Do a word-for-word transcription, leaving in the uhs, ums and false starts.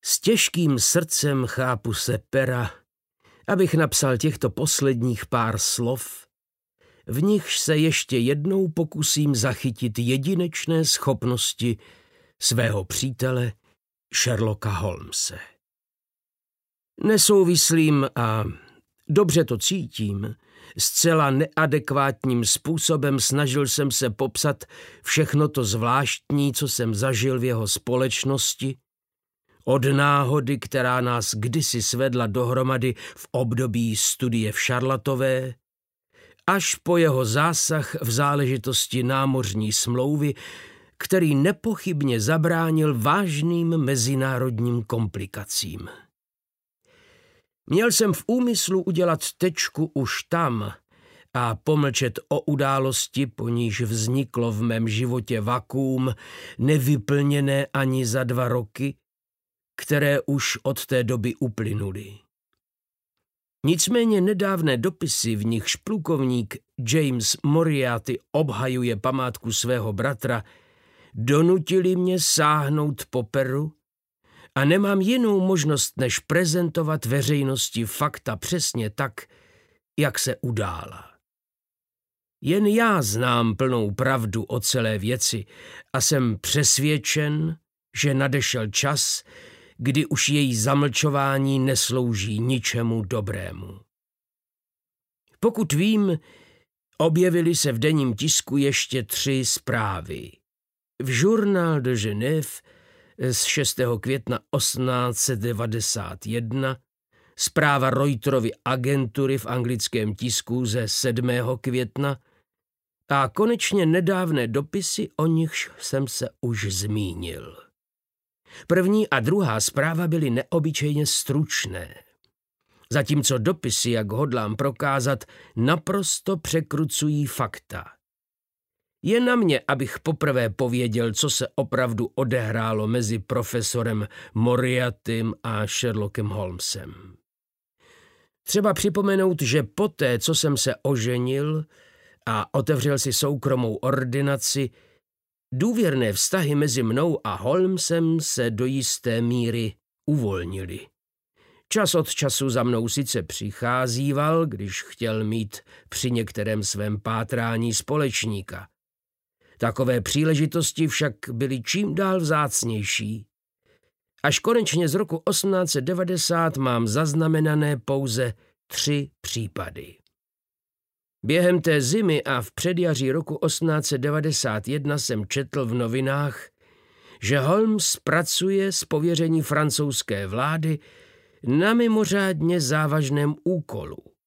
S těžkým srdcem chápu se pera, abych napsal těchto posledních pár slov, v nichž se ještě jednou pokusím zachytit jedinečné schopnosti svého přítele Sherlocka Holmese. Nesouvislým a dobře to cítím, zcela neadekvátním způsobem snažil jsem se popsat všechno to zvláštní, co jsem zažil v jeho společnosti, od náhody, která nás kdysi svedla dohromady v období studie v Šarlatové, až po jeho zásah v záležitosti námořní smlouvy, který nepochybně zabránil vážným mezinárodním komplikacím. Měl jsem v úmyslu udělat tečku už tam a pomlčet o události, po níž vzniklo v mém životě vakuum, nevyplněné ani za dva roky, které už od té doby uplynuly. Nicméně nedávné dopisy, v nichž plukovník James Moriarty obhajuje památku svého bratra, donutili mě sáhnout po peru a nemám jinou možnost, než prezentovat veřejnosti fakta přesně tak, jak se udála. Jen já znám plnou pravdu o celé věci a jsem přesvědčen, že nadešel čas, kdy už její zamlčování neslouží ničemu dobrému. Pokud vím, objevily se v denním tisku ještě tři zprávy. V Journal de Genève z šestého května osmnáct set devadesát jedna, zpráva Reuterovy agentury v anglickém tisku ze sedmého května a konečně nedávné dopisy, o nichž jsem se už zmínil. První a druhá zpráva byly neobyčejně stručné, zatímco dopisy, jak hodlám prokázat, naprosto překrucují fakta. Je na mě, abych poprvé pověděl, co se opravdu odehrálo mezi profesorem Moriartym a Sherlockem Holmesem. Třeba připomenout, že poté, co jsem se oženil a otevřel si soukromou ordinaci, důvěrné vztahy mezi mnou a Holmesem se do jisté míry uvolnily. Čas od času za mnou sice přicházíval, když chtěl mít při některém svém pátrání společníka. Takové příležitosti však byly čím dál vzácnější. Až konečně z roku osmnáct set devadesát mám zaznamenané pouze tři případy. Během té zimy a v předjaří roku osmnáct set devadesát jedna jsem četl v novinách, že Holmes pracuje z pověření francouzské vlády na mimořádně závažném úkolu.